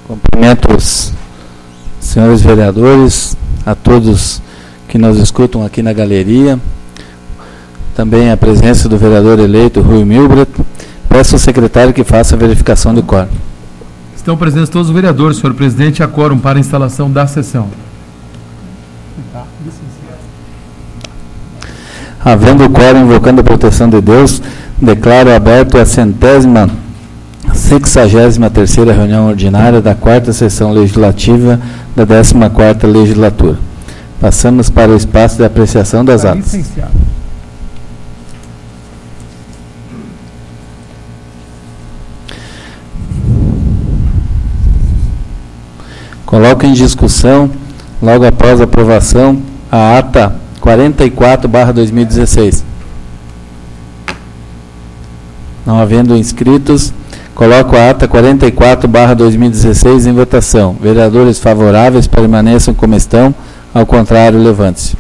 Cumprimento os senhores vereadores, a todos que nos escutam aqui na galeria, também a presença do vereador eleito Rui Milbrat. Peço ao secretário que faça a verificação de quórum. Estão presentes todos os vereadores, senhor presidente, a quórum para a instalação da sessão. Havendo o quórum, invocando a proteção de Deus, declaro aberto a 163ª reunião ordinária da 4ª sessão legislativa da 14ª legislatura. Passamos para o espaço de apreciação das atas. Coloco em discussão, logo após a aprovação, a ata 44/2016. Não havendo inscritos, coloco a ata 44/2016 em votação. Vereadores favoráveis permaneçam como estão, ao contrário, levante-se.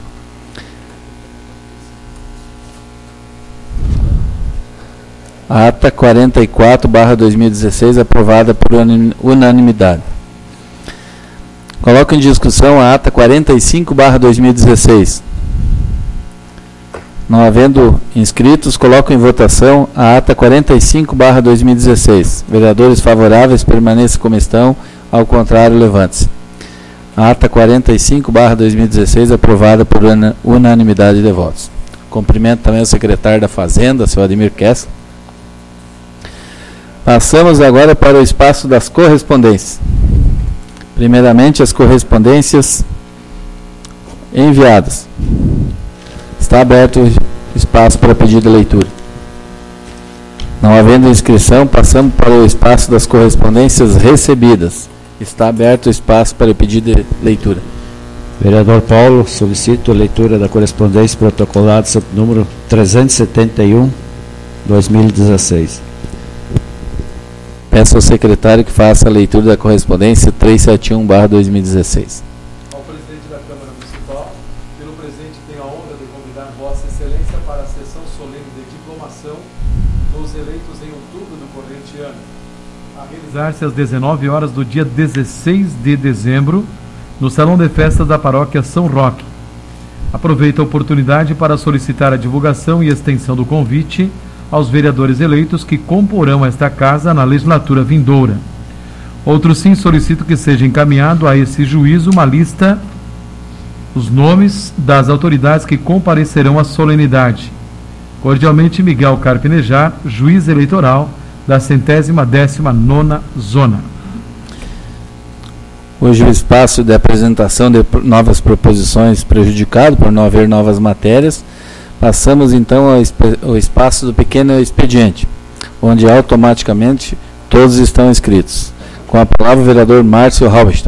A ata 44/2016 aprovada por unanimidade. Coloco em discussão a ata 45/2016. Não havendo inscritos, coloco em votação a ata 45/2016. Vereadores favoráveis permaneçam como estão, ao contrário, levante-se. A ata 45/2016 aprovada por unanimidade de votos. Cumprimento também o secretário da Fazenda, senhor Ademir Kessler. Passamos agora para o espaço das correspondências. Primeiramente, as correspondências enviadas. Está aberto o espaço para pedido de leitura. Não havendo inscrição, passamos para o espaço das correspondências recebidas. Está aberto o espaço para pedido de leitura. Vereador Paulo, solicito a leitura da correspondência protocolada sob número 371/2016. Peço ao secretário que faça a leitura da correspondência 371/2016. Ao presidente da Câmara Municipal, pelo presente tenho a honra de convidar Vossa Excelência para a sessão solene de diplomação dos eleitos em outubro do corrente ano, a realizar-se às 19 horas do dia 16 de dezembro, no Salão de Festas da Paróquia São Roque. Aproveito a oportunidade para solicitar a divulgação e extensão do convite aos vereadores eleitos que comporão esta casa na legislatura vindoura. Outro sim, solicito que seja encaminhado a esse juízo uma lista, os nomes das autoridades que comparecerão à solenidade. Cordialmente, Miguel Carpinejar, juiz eleitoral da 119ª Zona. Hoje o espaço de apresentação de novas proposições prejudicado por não haver novas matérias. Passamos então ao espaço do pequeno expediente, onde automaticamente todos estão inscritos. Com a palavra o vereador Márcio Halberstadt.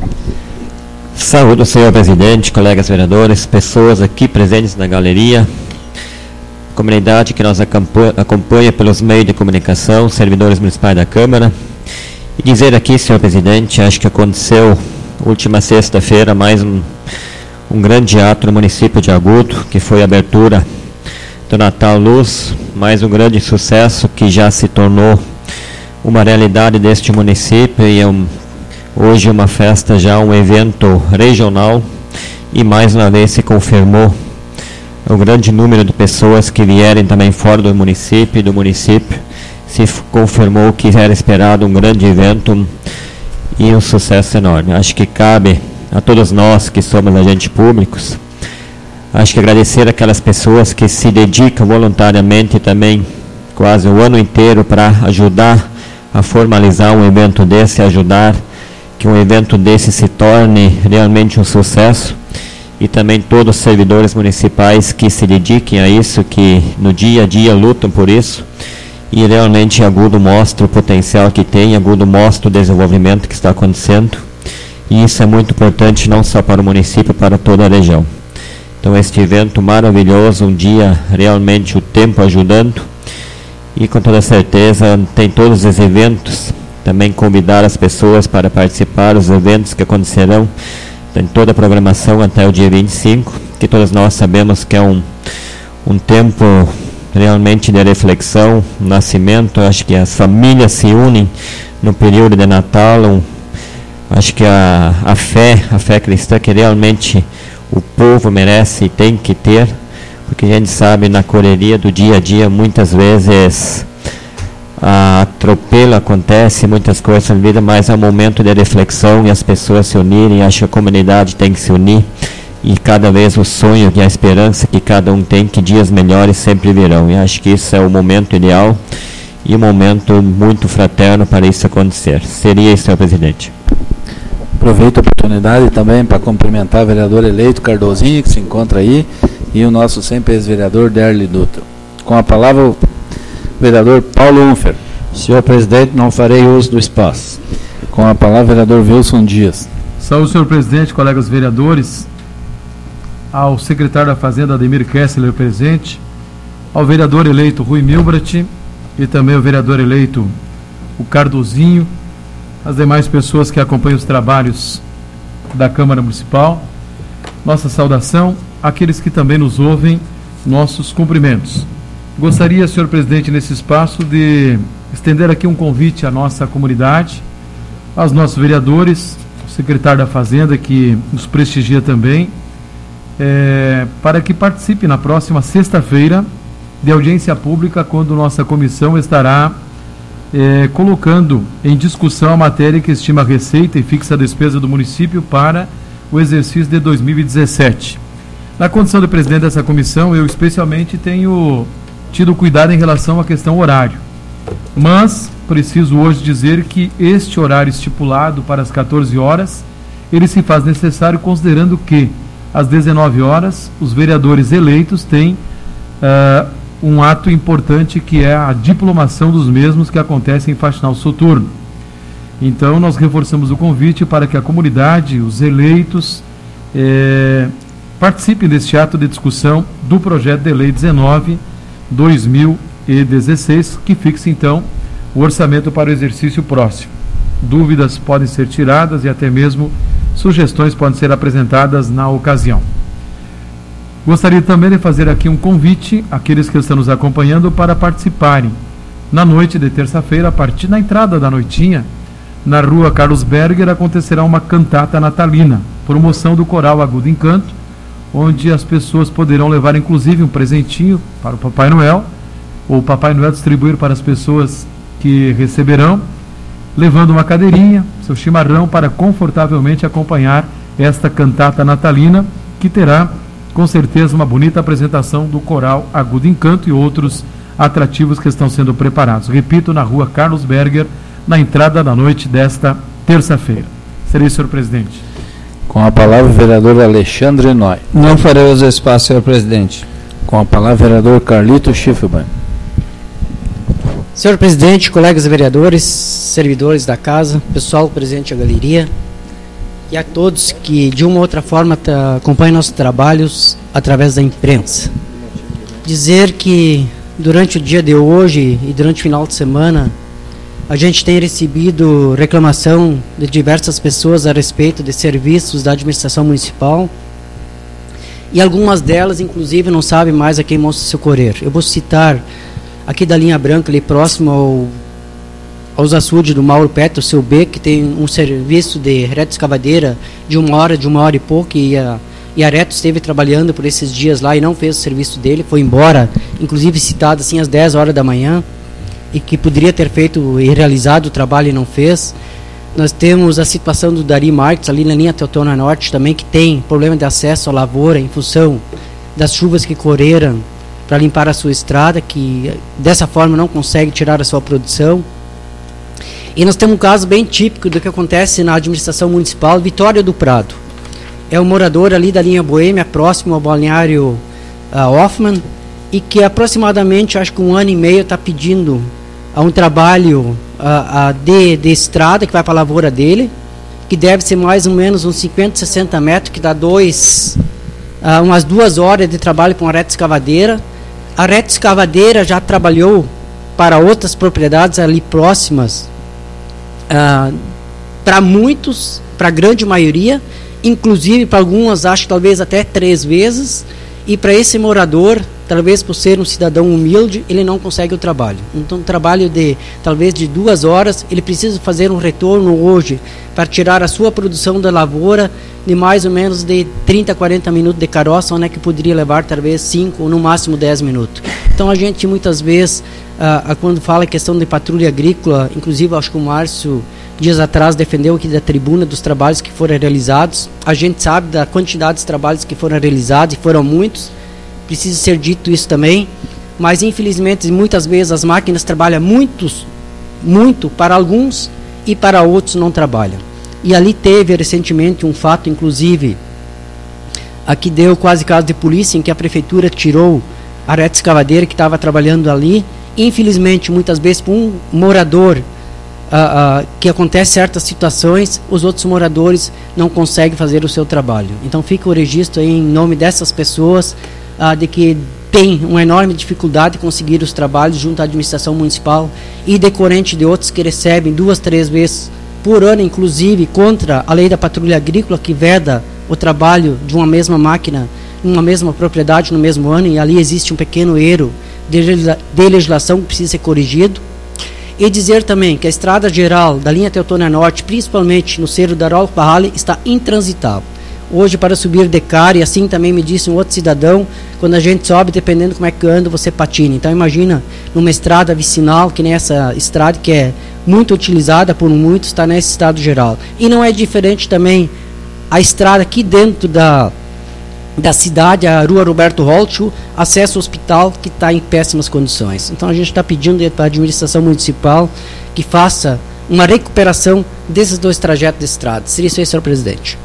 Saúde, senhor presidente, colegas vereadores, pessoas aqui presentes na galeria, comunidade que nos acompanha pelos meios de comunicação, servidores municipais da Câmara. E dizer aqui, senhor presidente, acho que aconteceu última sexta-feira mais um grande ato no município de Agudo, que foi a abertura do Natal Luz, mais um grande sucesso que já se tornou uma realidade deste município e hoje uma festa, já um evento regional, e mais uma vez se confirmou o grande número de pessoas que vierem também fora do município, se confirmou que era esperado um grande evento e um sucesso enorme. Acho que cabe a todos nós que somos agentes públicos, acho que agradecer aquelas pessoas que se dedicam voluntariamente também quase o ano inteiro para ajudar a formalizar um evento desse, ajudar que um evento desse se torne realmente um sucesso, e também todos os servidores municipais que se dediquem a isso, que no dia a dia lutam por isso, e realmente Agudo mostra o potencial que tem, Agudo mostra o desenvolvimento que está acontecendo. E isso é muito importante não só para o município, para toda a região. Então este evento maravilhoso, um dia realmente o tempo ajudando, e com toda certeza tem todos os eventos, também convidar as pessoas para participar dos eventos que acontecerão, tem toda a programação até o dia 25, que todos nós sabemos que é um tempo realmente de reflexão, nascimento. Acho que as famílias se unem no período de Natal, Acho que a fé cristã que realmente o povo merece e tem que ter, porque a gente sabe, na correria do dia a dia, muitas vezes atropelo acontece, muitas coisas na vida, mas é um momento de reflexão e as pessoas se unirem. Acho que a comunidade tem que se unir e cada vez o sonho e a esperança que cada um tem, que dias melhores sempre virão. E acho que isso é o momento ideal e um momento muito fraterno para isso acontecer. Seria isso, senhor presidente. Aproveito a oportunidade também para cumprimentar o vereador eleito Cardozinho, que se encontra aí, e o nosso sempre ex-vereador Derli Dutra. Com a palavra o vereador Paulo Unfer. Senhor presidente, não farei uso do espaço. Com a palavra o vereador Wilson Dias. Saúde, senhor presidente, colegas vereadores, ao secretário da Fazenda Ademir Kessler presente, ao vereador eleito Rui Milbrat e também ao vereador eleito o Cardozinho, as demais pessoas que acompanham os trabalhos da Câmara Municipal, nossa saudação, aqueles que também nos ouvem, nossos cumprimentos. Gostaria, senhor presidente, nesse espaço de estender aqui um convite à nossa comunidade, aos nossos vereadores, o secretário da Fazenda, que nos prestigia também, para que participe na próxima sexta-feira de audiência pública, quando nossa comissão estará colocando em discussão a matéria que estima a receita e fixa a despesa do município para o exercício de 2017. Na condição de presidente dessa comissão, eu especialmente tenho tido cuidado em relação à questão horário, mas preciso hoje dizer que este horário estipulado para as 14 horas, ele se faz necessário considerando que às 19 horas os vereadores eleitos têm um ato importante, que é a diplomação dos mesmos, que acontece em faxinal soturno. Então nós reforçamos o convite para que a comunidade, os eleitos, participem deste ato de discussão do projeto de lei 19/2016, que fixa então o orçamento para o exercício próximo. Dúvidas podem ser tiradas e até mesmo sugestões podem ser apresentadas na ocasião. Gostaria também de fazer aqui um convite àqueles que estão nos acompanhando para participarem na noite de terça-feira, a partir da entrada da noitinha, na rua Carlos Berger, acontecerá uma cantata natalina, promoção do Coral Agudo Encanto, onde as pessoas poderão levar inclusive um presentinho para o Papai Noel, ou o Papai Noel distribuir para as pessoas que receberão, levando uma cadeirinha, seu chimarrão, para confortavelmente acompanhar esta cantata natalina, que terá com certeza uma bonita apresentação do Coral Agudo Encanto e outros atrativos que estão sendo preparados. Repito, na rua Carlos Berger, na entrada da noite desta terça-feira. Seria, senhor presidente. Com a palavra o vereador Alexandre Noy. Não farei uso do espaço, senhor presidente. Com a palavra o vereador Carlito Schiffelbein. Senhor presidente, colegas vereadores, servidores da casa, pessoal presente na galeria, e a todos que de uma ou outra forma acompanham nossos trabalhos através da imprensa. Dizer que durante o dia de hoje e durante o final de semana, a gente tem recebido reclamação de diversas pessoas a respeito de serviços da administração municipal, e algumas delas, inclusive, não sabem mais a quem vão se socorrer. Eu vou citar aqui da linha branca, ali próximo aos açudes do Mauro Petro, seu B, que tem um serviço de reta escavadeira de uma hora e pouco, e a Reto esteve trabalhando por esses dias lá e não fez o serviço dele, foi embora, inclusive citado assim às 10 horas da manhã, e que poderia ter feito e realizado o trabalho e não fez. Nós temos a situação do Dari Marques, ali na linha Teutônia Norte também, que tem problema de acesso à lavoura em função das chuvas que correram para limpar a sua estrada, que dessa forma não consegue tirar a sua produção. E nós temos um caso bem típico do que acontece na administração municipal, Vitória do Prado. É um morador ali da linha Boêmia, próximo ao balneário Hoffman, e que aproximadamente, acho que 1 ano e meio, está pedindo um trabalho de estrada que vai para a lavoura dele, que deve ser mais ou menos uns 50, 60 metros, que dá umas 2 horas de trabalho com a reta escavadeira. A reta escavadeira já trabalhou para outras propriedades ali próximas, para muitos, para a grande maioria, inclusive para algumas, acho que talvez até 3 vezes, e para esse morador talvez por ser um cidadão humilde, ele não consegue o trabalho. Então, um trabalho talvez de 2 horas, ele precisa fazer um retorno hoje para tirar a sua produção da lavoura de mais ou menos de 30 a 40 minutos de carroça, onde é que poderia levar talvez 5 ou no máximo 10 minutos. Então, a gente muitas vezes, quando fala em questão de patrulha agrícola, inclusive acho que o Márcio dias atrás defendeu aqui da tribuna dos trabalhos que foram realizados. A gente sabe da quantidade de trabalhos que foram realizados, e foram muitos, precisa ser dito isso também, mas infelizmente muitas vezes as máquinas trabalham muito para alguns e para outros não trabalham. E ali teve recentemente um fato, inclusive, aqui deu quase caso de polícia, em que a prefeitura tirou a reta escavadeira que estava trabalhando ali. Infelizmente, muitas vezes, por um morador que acontece certas situações, os outros moradores não conseguem fazer o seu trabalho. Então fica o registro aí em nome dessas pessoas de que tem uma enorme dificuldade de conseguir os trabalhos junto à administração municipal, e decorrente de outros que recebem 2, 3 vezes por ano, inclusive contra a lei da patrulha agrícola, que veda o trabalho de uma mesma máquina numa mesma propriedade no mesmo ano, e ali existe um pequeno erro de legislação que precisa ser corrigido. E dizer também que a estrada geral da linha Teutônia Norte, principalmente no Cerro da Arolfo Barrale, está intransitável. Hoje, para subir de cara, e assim também me disse um outro cidadão, quando a gente sobe, dependendo como é que anda, você patina. Então imagina, numa estrada vicinal, que nem essa estrada, que é muito utilizada por muitos, está nesse estado geral. E não é diferente também a estrada aqui dentro da cidade, a rua Roberto Holtz, acesso ao hospital, que está em péssimas condições. Então a gente está pedindo para a administração municipal que faça uma recuperação desses 2 trajetos de estrada. Seria isso aí, senhor presidente.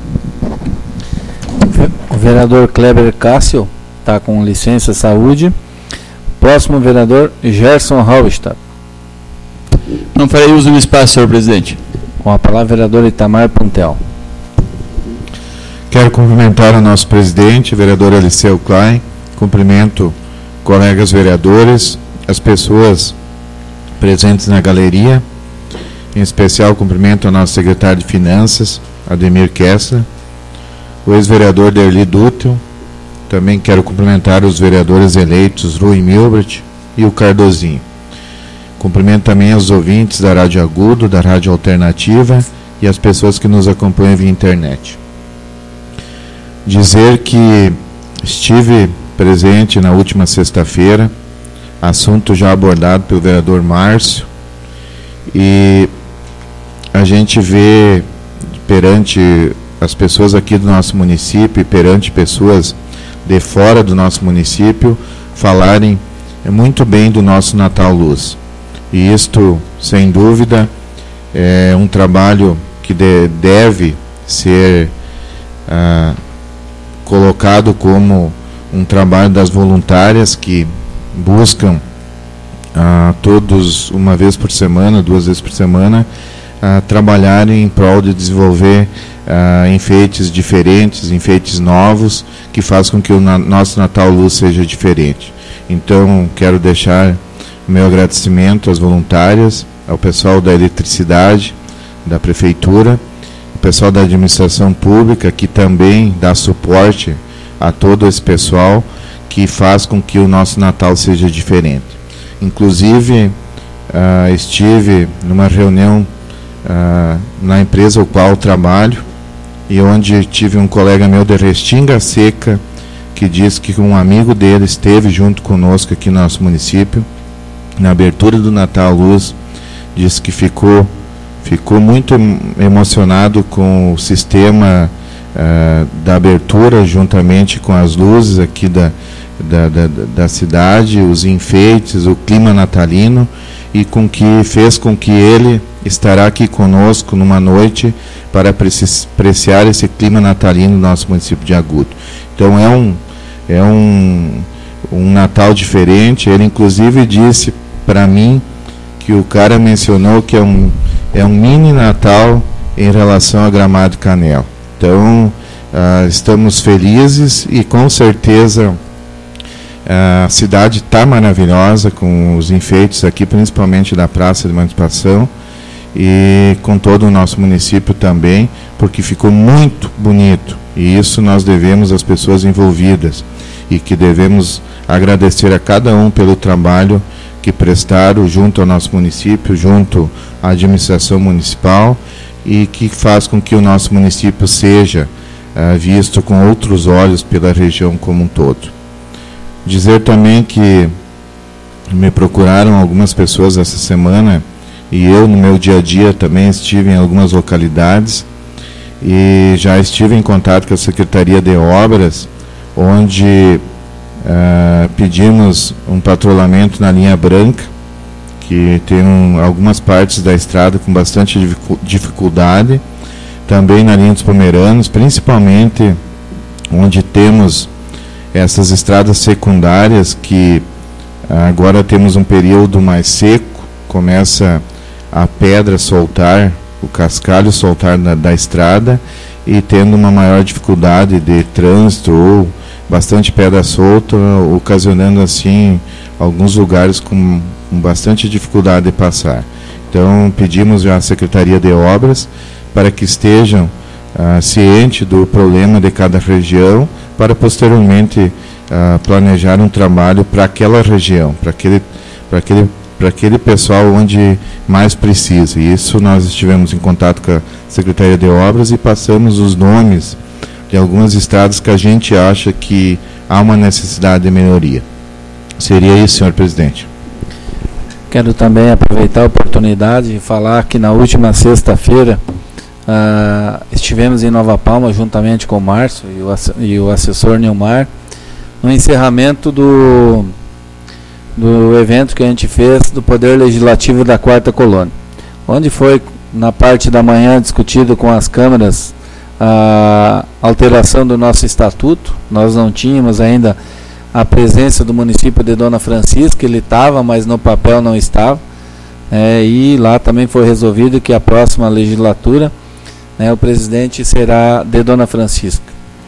O vereador Kleber Cássio está com licença saúde. Próximo vereador, Gerson Halbstadt. Não farei uso do espaço, senhor presidente. Com a palavra, vereador Itamar Puntel. Quero cumprimentar o nosso presidente, vereador Eliseu Klein. Cumprimento colegas vereadores, as pessoas presentes na galeria. Em especial, cumprimento ao nosso secretário de Finanças, Ademir Kessler, o ex-vereador Derli Dútil. Também quero cumprimentar os vereadores eleitos Rui Milbert e o Cardozinho. Cumprimento também aos ouvintes da Rádio Agudo, da Rádio Alternativa e as pessoas que nos acompanham via internet. Dizer que estive presente na última sexta-feira, assunto já abordado pelo vereador Márcio, e a gente vê perante as pessoas aqui do nosso município e perante pessoas de fora do nosso município falarem muito bem do nosso Natal Luz. E isto, sem dúvida, é um trabalho que deve ser colocado como um trabalho das voluntárias que buscam todos, uma vez por semana, 2 vezes por semana, trabalharem em prol de desenvolver enfeites diferentes, enfeites novos, que façam com que o nosso Natal Luz seja diferente. Então, quero deixar o meu agradecimento às voluntárias, ao pessoal da eletricidade, da prefeitura, o pessoal da administração pública, que também dá suporte a todo esse pessoal que faz com que o nosso Natal seja diferente. Inclusive, estive numa reunião na empresa ao qual trabalho, e onde tive um colega meu de Restinga Seca, que disse que um amigo dele esteve junto conosco aqui no nosso município, na abertura do Natal Luz, disse que ficou muito emocionado com o sistema da abertura, juntamente com as luzes aqui da cidade, os enfeites, o clima natalino, e fez com que ele estará aqui conosco numa noite para apreciar esse clima natalino do nosso município de Agudo. Então é um Natal diferente. Ele inclusive disse para mim que o cara mencionou que é um mini Natal em relação a Gramado e Canela. Então estamos felizes, e com certeza a cidade está maravilhosa com os enfeites aqui, principalmente da Praça de Emancipação, e com todo o nosso município também, porque ficou muito bonito, e isso nós devemos às pessoas envolvidas. e que devemos agradecer a cada um pelo trabalho que prestaram junto ao nosso município, junto à administração municipal, e que faz com que o nosso município seja visto com outros olhos pela região como um todo. Dizer também que me procuraram algumas pessoas essa semana, e eu no meu dia a dia também estive em algumas localidades, e já estive em contato com a Secretaria de Obras, onde pedimos um patrulhamento na linha branca, que tem algumas partes da estrada com bastante dificuldade, também na linha dos Pomeranos, principalmente onde temos essas estradas secundárias, que agora temos um período mais seco, começa a pedra soltar, o cascalho soltar da estrada, e tendo uma maior dificuldade de trânsito ou bastante pedra solta, ocasionando assim alguns lugares com bastante dificuldade de passar. Então pedimos à Secretaria de Obras para que estejam cientes do problema de cada região, para posteriormente planejar um trabalho para aquela região, para aquele pessoal onde mais precisa. E isso nós estivemos em contato com a Secretaria de Obras e passamos os nomes de algumas estradas que a gente acha que há uma necessidade de melhoria. Seria isso, senhor presidente. Quero também aproveitar a oportunidade e falar que na última sexta-feira estivemos em Nova Palma juntamente com o Márcio e o assessor Nilmar, no encerramento do evento que a gente fez do Poder Legislativo da Quarta Colônia, onde foi na parte da manhã discutido com as câmaras a alteração do nosso estatuto. Nós não tínhamos ainda a presença do município de Dona Francisca, ele estava, mas no papel não estava, e lá também foi resolvido que a próxima legislatura, o presidente será de Dona Francisca.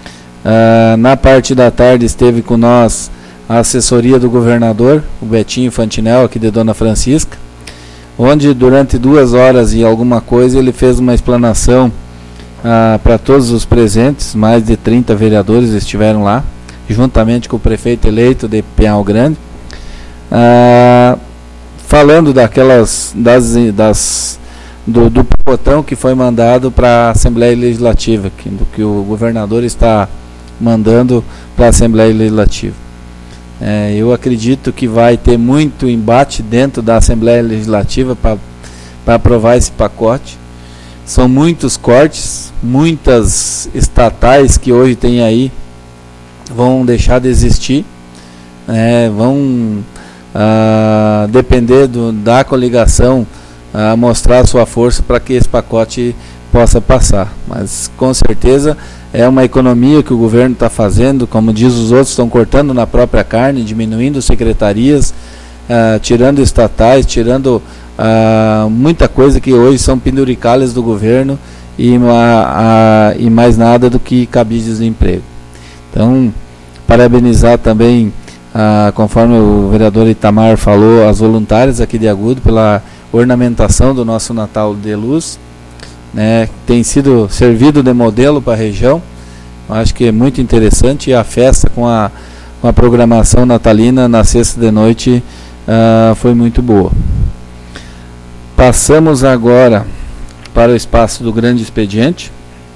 Na parte da tarde esteve com nós a assessoria do governador, o Betinho Fantinel, aqui de Dona Francisca, onde durante 2 horas e alguma coisa ele fez uma explanação para todos os presentes. Mais de 30 vereadores estiveram lá, juntamente com o prefeito eleito de Pinhal Grande, falando do pacotão que foi mandado para a Assembleia Legislativa, do que o governador está mandando para a Assembleia Legislativa. Eu acredito que vai ter muito embate dentro da Assembleia Legislativa para aprovar esse pacote. São muitos cortes, muitas estatais que hoje tem aí vão deixar de existir, vão depender da coligação mostrar sua força para que esse pacote possa passar. Mas com certeza é uma economia que o governo está fazendo, como diz os outros, estão cortando na própria carne, diminuindo secretarias, tirando estatais, tirando muita coisa que hoje são penduricalhas do governo e mais nada do que cabides de emprego. Então, parabenizar também, conforme o vereador Itamar falou, as voluntárias aqui de Agudo pela ornamentação do nosso Natal de Luz, tem sido servido de modelo para a região. Acho que é muito interessante, e a festa com a programação natalina na sexta de noite foi muito boa. Passamos agora para o espaço do grande expediente,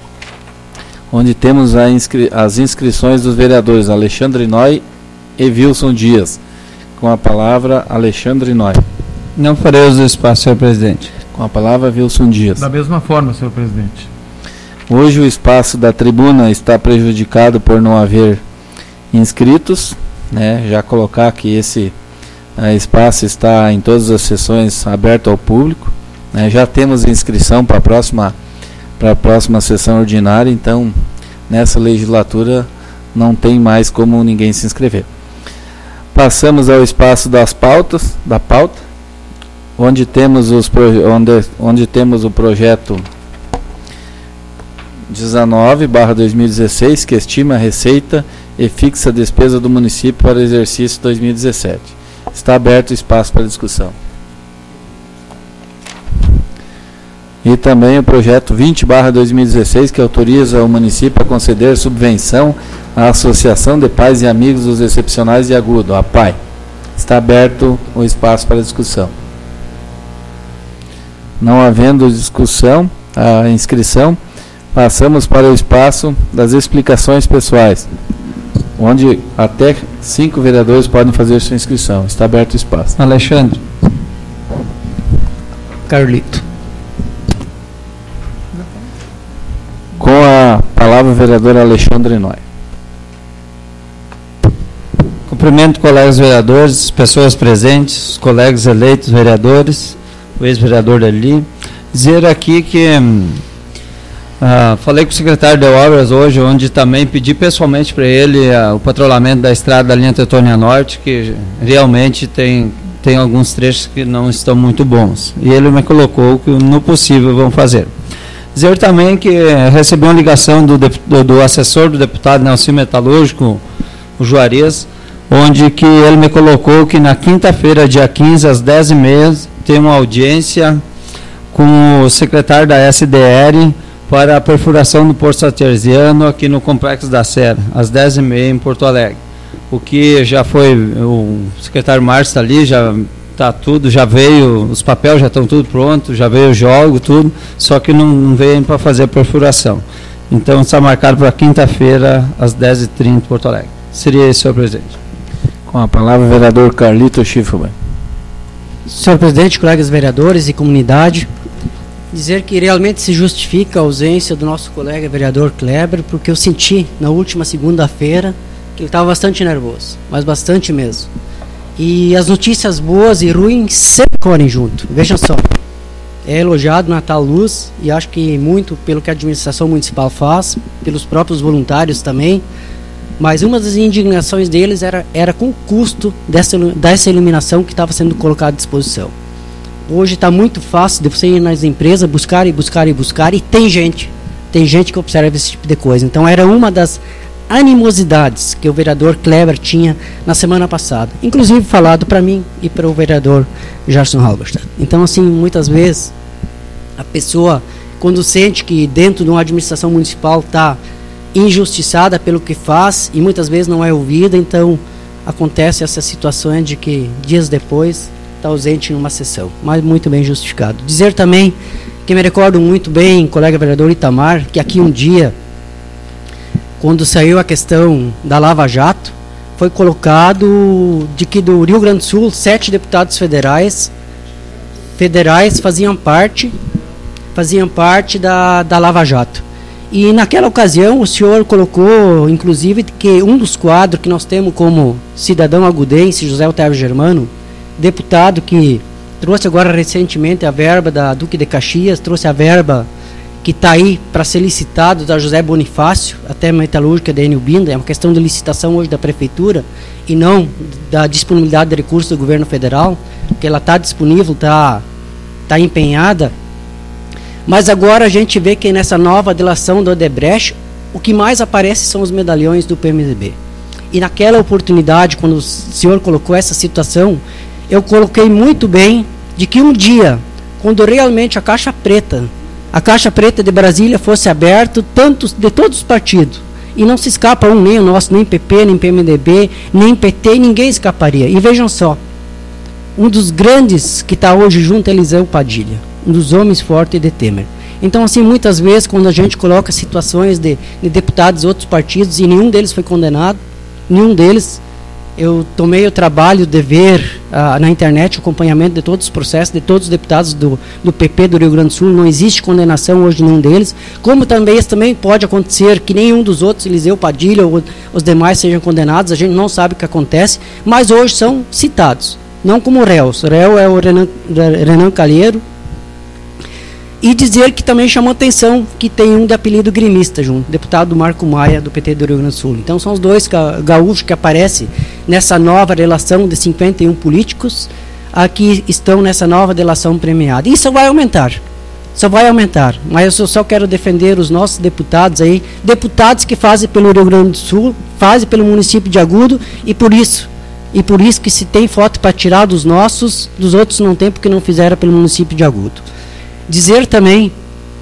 onde temos as inscrições dos vereadores Alexandre Noy e Wilson Dias. Com a palavra, Alexandre Noy. Não farei uso do espaço, senhor presidente. Com a palavra, Wilson Dias. Da mesma forma, senhor presidente. Hoje o espaço da tribuna está prejudicado por não haver inscritos, já colocar que esse espaço está em todas as sessões aberto ao público, já temos inscrição para a próxima sessão ordinária, então nessa legislatura não tem mais como ninguém se inscrever. Passamos ao espaço da pauta, onde temos onde temos o projeto 19/2016, que estima a receita e fixa a despesa do município para o exercício 2017. Está aberto o espaço para discussão. E também o projeto 20/2016, que autoriza o município a conceder subvenção à Associação de Pais e Amigos dos Excepcionais de Agudo, a APAE. Está aberto o espaço para discussão. Não havendo discussão, a inscrição, passamos para o espaço das explicações pessoais, onde até 5 vereadores podem fazer sua inscrição. Está aberto o espaço. Alexandre. Carlito. Com a palavra o vereador Alexandre Noy. Cumprimento colegas vereadores, pessoas presentes, colegas eleitos vereadores, o ex-vereador ali. Dizer aqui que falei com o secretário de obras hoje, onde também pedi pessoalmente para ele o patrulhamento da estrada da linha Teutônia Norte, que realmente tem alguns trechos que não estão muito bons. E ele me colocou que no possível vão fazer. Dizer também que recebi uma ligação do assessor do deputado Nelson Metalúrgico, o Juarez, onde que ele me colocou que na quinta-feira, dia 15, às 10h30, tem uma audiência com o secretário da SDR para a perfuração do Poço Artesiano aqui no Complexo da Serra, às 10h30 em Porto Alegre. O que já foi, o secretário Márcio está ali, já está tudo, já veio, os papéis já estão tudo pronto, já veio o jogo, tudo, só que não veio para fazer a perfuração. Então está marcado para quinta-feira, às 10h30 em Porto Alegre. Seria esse, senhor presidente. Com a palavra o vereador Carlito Schiffelbein. Senhor presidente, colegas vereadores e comunidade, dizer que realmente se justifica a ausência do nosso colega vereador Kleber, porque eu senti na última segunda-feira que ele estava bastante nervoso, mas bastante mesmo. E as notícias boas e ruins sempre correm junto. Vejam só, é elogiado Natal Luz, e acho que muito pelo que a administração municipal faz, pelos próprios voluntários também, mas uma das indignações deles era com o custo dessa iluminação que estava sendo colocada à disposição. Hoje está muito fácil de você ir nas empresas, buscar, e tem gente que observa esse tipo de coisa. Então era uma das animosidades que o vereador Kleber tinha na semana passada, inclusive falado para mim e para o vereador Gerson Halberstadt. Então, assim, muitas vezes a pessoa, quando sente que dentro de uma administração municipal está injustiçada pelo que faz e muitas vezes não é ouvida, então acontece essa situação de que dias depois está ausente em uma sessão, mas muito bem justificado. Dizer também que me recordo muito bem, colega vereador Itamar, que aqui um dia, quando saiu a questão da Lava Jato, foi colocado de que do Rio Grande do Sul 7 deputados federais faziam parte da Lava Jato. E naquela ocasião o senhor colocou, inclusive, que um dos quadros que nós temos como cidadão agudense, José Otávio Germano, deputado que trouxe agora recentemente a verba da Duque de Caxias, trouxe a verba que está aí para ser licitado da José Bonifácio, até metalúrgica da Enio Binda, é uma questão de licitação hoje da prefeitura e não da disponibilidade de recursos do governo federal, porque ela está disponível, está empenhada. Mas agora a gente vê que nessa nova delação do Odebrecht, o que mais aparece são os medalhões do PMDB. E naquela oportunidade, quando o senhor colocou essa situação, eu coloquei muito bem de que um dia, quando realmente a Caixa Preta de Brasília fosse aberta, de todos os partidos, e não se escapa nem o nosso, nem PP, nem PMDB, nem PT, ninguém escaparia. E vejam só, um dos grandes que está hoje junto é Eliseu Padilha, um dos homens fortes de Temer. Então, assim, muitas vezes, quando a gente coloca situações de deputados de outros partidos, e nenhum deles foi condenado, eu tomei o trabalho de ver na internet o acompanhamento de todos os processos, de todos os deputados do PP do Rio Grande do Sul, não existe condenação hoje de nenhum deles, como também pode acontecer que nenhum dos outros, Eliseu Padilha ou os demais, sejam condenados, a gente não sabe o que acontece, mas hoje são citados, não como réus. O réu é o Renan Calheiro. E dizer que também chamou atenção que tem um de apelido gremista junto, deputado Marco Maia, do PT do Rio Grande do Sul. Então são os dois gaúchos que aparecem nessa nova relação de 51 políticos que estão nessa nova delação premiada. Isso vai aumentar, mas eu só quero defender os nossos deputados aí, deputados que fazem pelo Rio Grande do Sul, fazem pelo município de Agudo, e por isso que se tem foto para tirar dos nossos, dos outros não tem, porque não fizeram pelo município de Agudo. Dizer também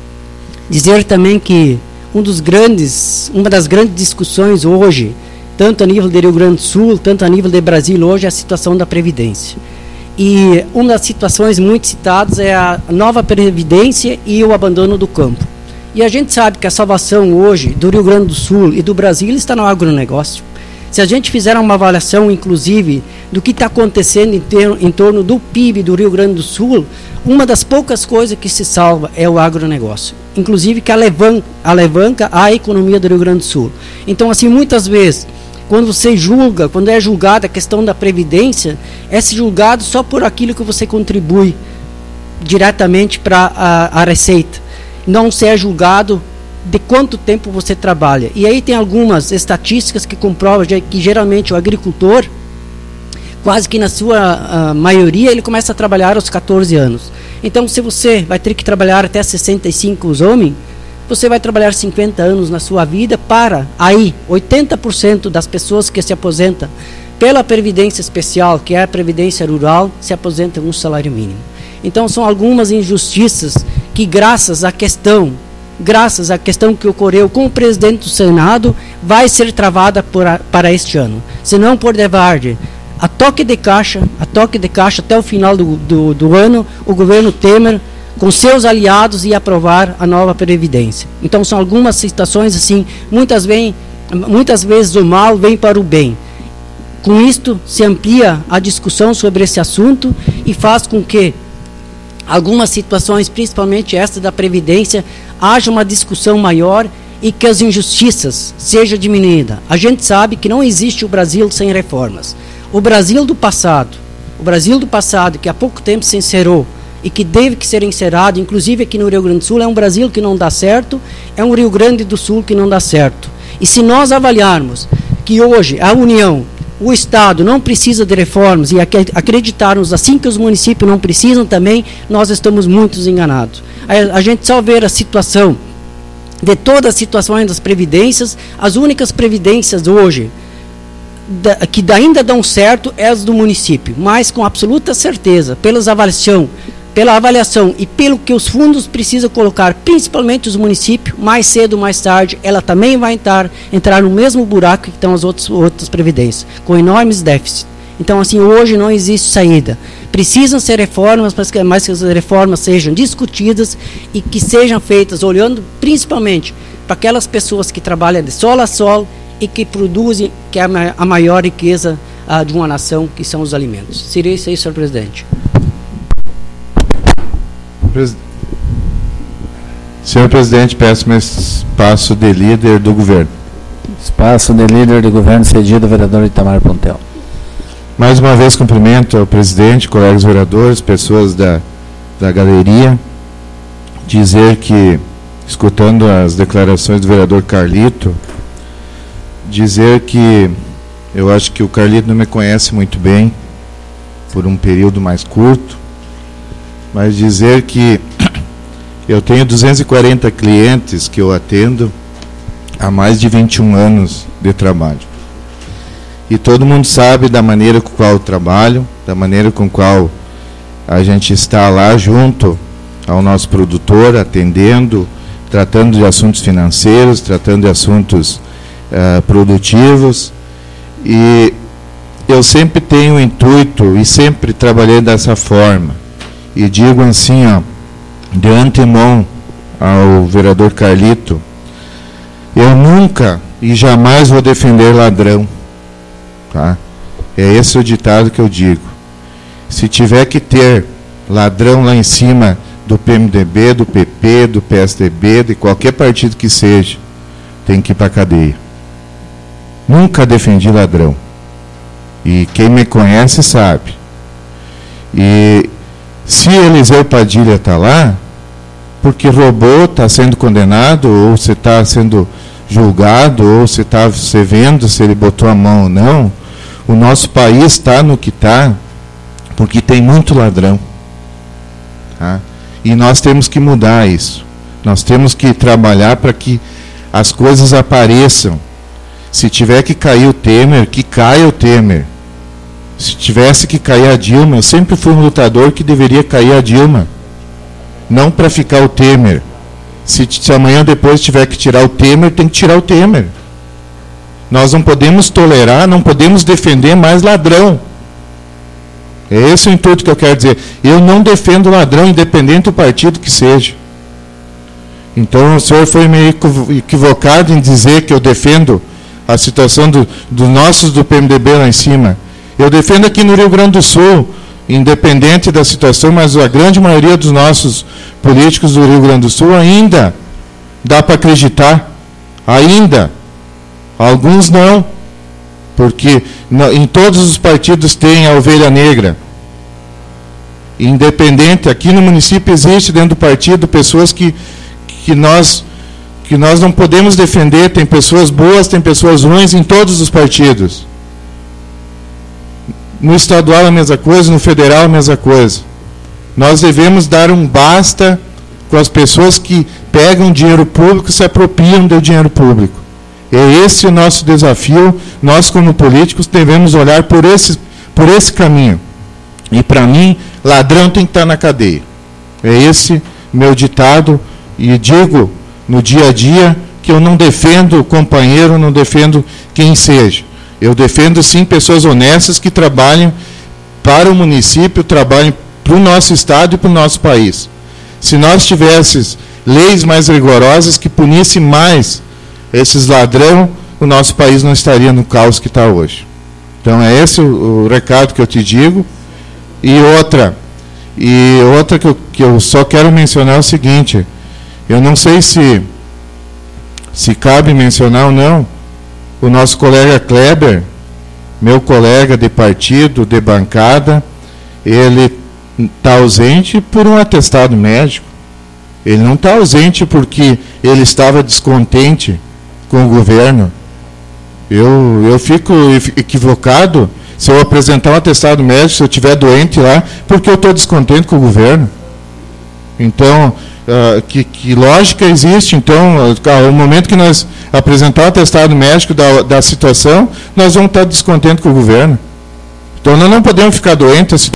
que uma das grandes discussões hoje, tanto a nível do Rio Grande do Sul, tanto a nível do Brasil hoje, é a situação da Previdência. E uma das situações muito citadas é a nova Previdência e o abandono do campo. E a gente sabe que a salvação hoje do Rio Grande do Sul e do Brasil está no agronegócio. Se a gente fizer uma avaliação, inclusive, do que está acontecendo em torno do PIB do Rio Grande do Sul, uma das poucas coisas que se salva é o agronegócio. Inclusive que alavanca a economia do Rio Grande do Sul. Então, assim, muitas vezes, quando é julgada a questão da Previdência, é julgado só por aquilo que você contribui diretamente para a receita. Não se é julgado de quanto tempo você trabalha. E aí tem algumas estatísticas que comprovam que geralmente o agricultor, quase que na sua maioria, ele começa a trabalhar aos 14 anos. Então, se você vai ter que trabalhar até 65 os homens, você vai trabalhar 50 anos na sua vida para, aí, 80% das pessoas que se aposentam pela Previdência Especial, que é a Previdência Rural, se aposentam com um salário mínimo. Então, são algumas injustiças que, graças à questão que ocorreu com o presidente do Senado, vai ser travada para este ano. Se não por devarde, a toque de caixa até o final do ano, o governo Temer, com seus aliados, ia aprovar a nova Previdência. Então, são algumas situações assim, muitas vezes o mal vem para o bem. Com isto, se amplia a discussão sobre esse assunto e faz com que algumas situações, principalmente esta da Previdência, haja uma discussão maior e que as injustiças sejam diminuídas. A gente sabe que não existe o Brasil sem reformas. O Brasil do passado, que há pouco tempo se encerrou e que deve que ser encerrado, inclusive aqui no Rio Grande do Sul, é um Brasil que não dá certo, é um Rio Grande do Sul que não dá certo. E se nós avaliarmos que hoje a União, o Estado não precisa de reformas e acreditarmos assim que os municípios não precisam também, nós estamos muito enganados. A gente só vê a situação de todas as situações das previdências, as únicas previdências hoje que ainda dão certo é as do município, mas com absoluta certeza, pela avaliação e pelo que os fundos precisam colocar, principalmente os municípios, mais cedo ou mais tarde, ela também vai entrar no mesmo buraco que estão as outras previdências, com enormes déficits. Então, assim, hoje não existe saída. Precisam ser reformas, mas que as reformas sejam discutidas e que sejam feitas olhando principalmente para aquelas pessoas que trabalham de sol a sol e que produzem, que é a maior riqueza de uma nação, que são os alimentos. Seria isso aí, senhor presidente. Senhor presidente, peço meu espaço de líder do governo. Espaço de líder do governo cedido ao vereador Itamar Pontel. Mais uma vez cumprimento ao presidente, colegas vereadores, pessoas da galeria. Dizer que, escutando as declarações do vereador Carlito, dizer que eu acho que o Carlito não me conhece muito bem, por um período mais curto, mas dizer que eu tenho 240 clientes que eu atendo há mais de 21 anos de trabalho. E todo mundo sabe da maneira com qual eu trabalho, da maneira com qual a gente está lá junto ao nosso produtor, atendendo, tratando de assuntos financeiros, tratando de assuntos produtivos. E eu sempre tenho o intuito e sempre trabalhei dessa forma. E digo assim, de antemão ao vereador Carlito, eu nunca e jamais vou defender ladrão. Tá? É esse o ditado que eu digo. Se tiver que ter ladrão lá em cima do PMDB, do PP, do PSDB, de qualquer partido que seja, tem que ir para a cadeia. Nunca defendi ladrão. E quem me conhece sabe. E se Eliseu Padilha está lá, porque roubou, está sendo condenado, ou se está sendo julgado, ou se está se vendo se ele botou a mão ou não, o nosso país está no que está, porque tem muito ladrão. Tá? E nós temos que mudar isso. Nós temos que trabalhar para que as coisas apareçam. Se tiver que cair o Temer, que caia o Temer. Se tivesse que cair a Dilma, eu sempre fui um lutador que deveria cair a Dilma. não para ficar o Temer. Se amanhã depois tiver que tirar o Temer, tem que tirar o Temer. Nós não podemos tolerar, não podemos defender mais ladrão. É esse o intuito que eu quero dizer. Eu não defendo ladrão, independente do partido que seja. Então o senhor foi meio equivocado em dizer que eu defendo a situação dos nossos do PMDB lá em cima. Eu defendo aqui no Rio Grande do Sul, independente da situação, mas a grande maioria dos nossos políticos do Rio Grande do Sul ainda dá para acreditar. Ainda. Alguns não. Porque em todos os partidos tem a ovelha negra. Independente, aqui no município existe dentro do partido pessoas que nós não podemos defender. Tem pessoas boas, tem pessoas ruins em todos os partidos. No estadual a mesma coisa, no federal a mesma coisa. Nós devemos dar um basta com as pessoas que pegam dinheiro público e se apropriam do dinheiro público. É esse o nosso desafio. Nós, como políticos, devemos olhar por esse caminho. E, para mim, ladrão tem que estar na cadeia. É esse meu ditado. E digo, no dia a dia, que eu não defendo o companheiro, não defendo quem seja. Eu defendo, sim, pessoas honestas que trabalhem para o município, trabalhem para o nosso estado e para o nosso país. Se nós tivéssemos leis mais rigorosas que punissem mais esses ladrões, o nosso país não estaria no caos que está hoje. Então é esse o recado que eu te digo. E outra que eu só quero mencionar é o seguinte: eu não sei se cabe mencionar ou não, o nosso colega Kleber, meu colega de partido, de bancada, ele está ausente por um atestado médico. Ele não está ausente porque ele estava descontente com o governo. Eu fico equivocado se eu apresentar um atestado médico, se eu estiver doente lá, porque eu estou descontente com o governo. Então, que lógica existe? Então, no momento que nós apresentar o atestado médico da situação, nós vamos estar descontentes com o governo. Então, nós não podemos ficar doentes.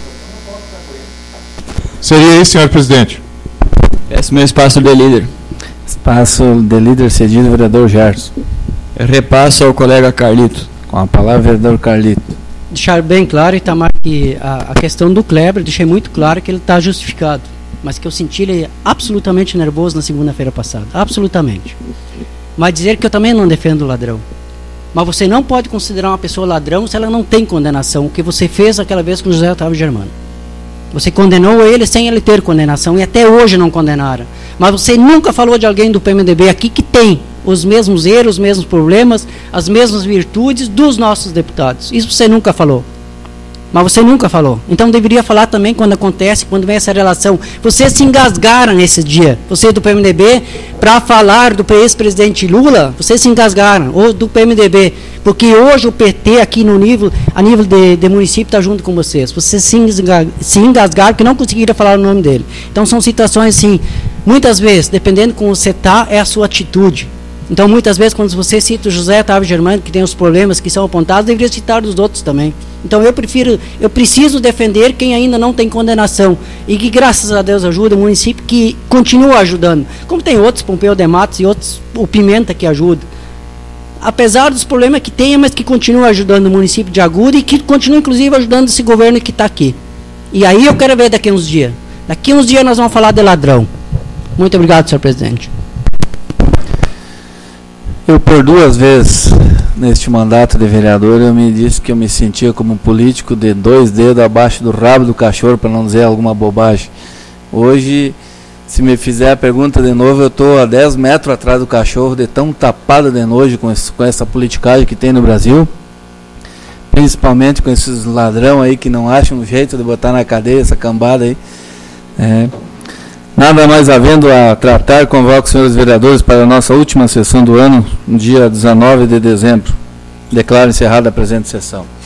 Seria isso, senhor presidente. Peço meu espaço de líder. Espaço de líder cedido ao vereador Gerson. Repasso ao colega Carlito. Com a palavra, vereador Carlito. Deixar bem claro, Itamar, que a questão do Kleber, deixei muito claro que ele está justificado, mas que eu senti ele absolutamente nervoso na segunda-feira passada. Absolutamente. Mas dizer que eu também não defendo o ladrão. Mas você não pode considerar uma pessoa ladrão se ela não tem condenação, o que você fez aquela vez com o José Otávio Germano. Você condenou ele sem ele ter condenação, e até hoje não condenaram. Mas você nunca falou de alguém do PMDB aqui que tem os mesmos erros, os mesmos problemas, as mesmas virtudes dos nossos deputados. Isso você nunca falou. Mas você nunca falou. Então deveria falar também quando acontece, quando vem essa relação. Vocês se engasgaram nesse dia, vocês do PMDB, para falar do ex-presidente Lula, vocês se engasgaram, ou do PMDB, porque hoje o PT aqui a nível de município está junto com vocês. Vocês se engasgaram que não conseguiram falar o nome dele. Então são situações assim, muitas vezes, dependendo de como você está, é a sua atitude. Então muitas vezes quando você cita o José Otávio Germano, que tem os problemas que são apontados, deveria citar os outros também. Então eu preciso defender quem ainda não tem condenação e que graças a Deus ajuda o município, que continua ajudando, como tem outros, Pompeu de Matos e outros, o Pimenta, que ajuda, apesar dos problemas que tem, mas que continua ajudando o município de Agudo e que continua inclusive ajudando esse governo que está aqui. E aí eu quero ver daqui a uns dias nós vamos falar de ladrão. Muito obrigado, senhor presidente. Eu, por 2 vezes, neste mandato de vereador, eu me disse que eu me sentia como um político de 2 dedos abaixo do rabo do cachorro, para não dizer alguma bobagem. Hoje, se me fizer a pergunta de novo, eu estou a 10 metros atrás do cachorro, de tão tapado de nojo com essa politicagem que tem no Brasil, principalmente com esses ladrão aí que não acham um jeito de botar na cadeia essa cambada aí. Nada mais havendo a tratar, convoco os senhores vereadores para a nossa última sessão do ano, no dia 19 de dezembro. Declaro encerrada a presente sessão.